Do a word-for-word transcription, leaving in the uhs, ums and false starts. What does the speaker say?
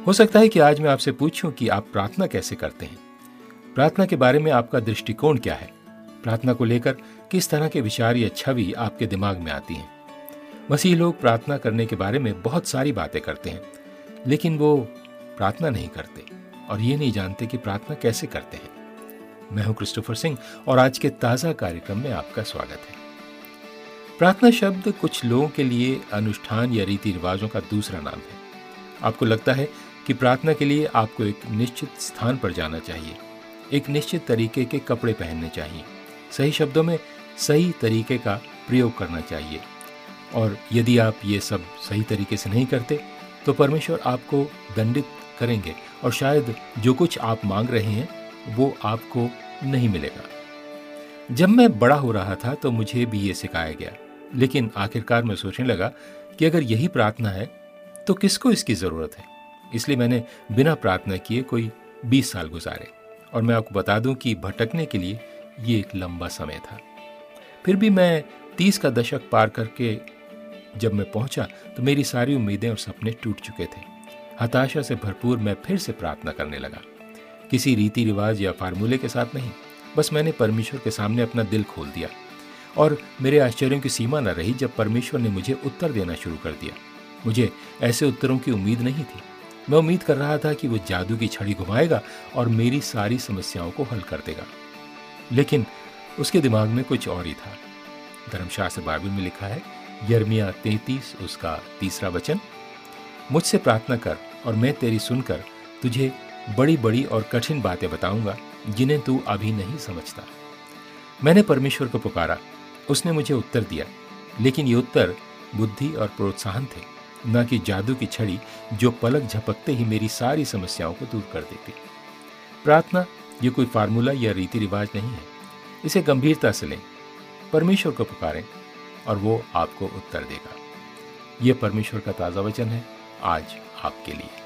हो सकता है कि आज मैं आपसे पूछूं कि आप प्रार्थना कैसे करते हैं। प्रार्थना के बारे में आपका दृष्टिकोण क्या है? प्रार्थना को लेकर किस तरह के विचार या छवि आपके दिमाग में आती हैं? मसीही लोग प्रार्थना करने के बारे में बहुत सारी बातें करते हैं, लेकिन वो प्रार्थना नहीं करते और ये नहीं जानते कि प्रार्थना कैसे करते हैं। मैं हूं क्रिस्टोफर सिंह और आज के ताज़ा कार्यक्रम में आपका स्वागत है। प्रार्थना शब्द कुछ लोगों के लिए अनुष्ठान या रीति रिवाजों का दूसरा नाम है। आपको लगता है कि प्रार्थना के लिए आपको एक निश्चित स्थान पर जाना चाहिए, एक निश्चित तरीके के कपड़े पहनने चाहिए, सही शब्दों में सही तरीके का प्रयोग करना चाहिए, और यदि आप ये सब सही तरीके से नहीं करते तो परमेश्वर आपको दंडित करेंगे और शायद जो कुछ आप मांग रहे हैं वो आपको नहीं मिलेगा। जब मैं बड़ा हो रहा था तो मुझे भी ये सिखाया गया, लेकिन आखिरकार मैं सोचने लगा कि अगर यही प्रार्थना है तो किसको इसकी ज़रूरत है। इसलिए मैंने बिना प्रार्थना किए कोई बीस साल गुजारे, और मैं आपको बता दूं कि भटकने के लिए ये एक लंबा समय था। फिर भी मैं तीस का दशक पार करके जब मैं पहुंचा तो मेरी सारी उम्मीदें और सपने टूट चुके थे। हताशा से भरपूर मैं फिर से प्रार्थना करने लगा, किसी रीति रिवाज या फार्मूले के साथ नहीं। बस मैंने परमेश्वर के सामने अपना दिल खोल दिया, और मेरे आश्चर्यों की सीमा न रही जब परमेश्वर ने मुझे उत्तर देना शुरू कर दिया। मुझे ऐसे उत्तरों की उम्मीद नहीं थी। मैं उम्मीद कर रहा था कि वो जादू की छड़ी घुमाएगा और मेरी सारी समस्याओं को हल कर देगा, लेकिन उसके दिमाग में कुछ और ही था। धर्मशास्त्र बाइबल में लिखा है, यिर्मयाह तैंतीस उसका तीसरा वचन, मुझसे प्रार्थना कर और मैं तेरी सुनकर तुझे बड़ी बड़ी और कठिन बातें बताऊंगा जिन्हें तू अभी नहीं समझता। मैंने परमेश्वर को पुकारा, उसने मुझे उत्तर दिया, लेकिन ये उत्तर बुद्धि और प्रोत्साहन थे, न कि जादू की छड़ी जो पलक झपकते ही मेरी सारी समस्याओं को दूर कर देती। प्रार्थना ये कोई फार्मूला या रीति रिवाज नहीं है। इसे गंभीरता से लें, परमेश्वर को पुकारें और वो आपको उत्तर देगा। ये परमेश्वर का ताज़ा वचन है आज आपके लिए।